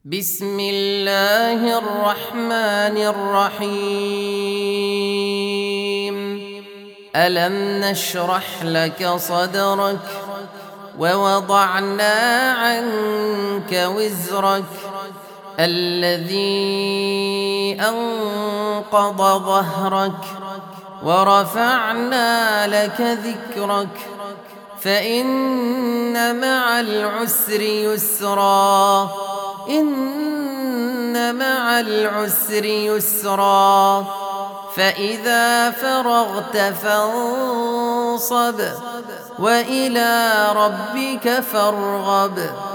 بسم الله الرحمن الرحيم. ألم نشرح لك صدرك ووضعنا عنك وزرك الذي أنقض ظهرك ورفعنا لك ذكرك فإن مع العسر يسرا إن مع العسر يسرا فإذا فرغت فانصب وإلى ربك فارغب.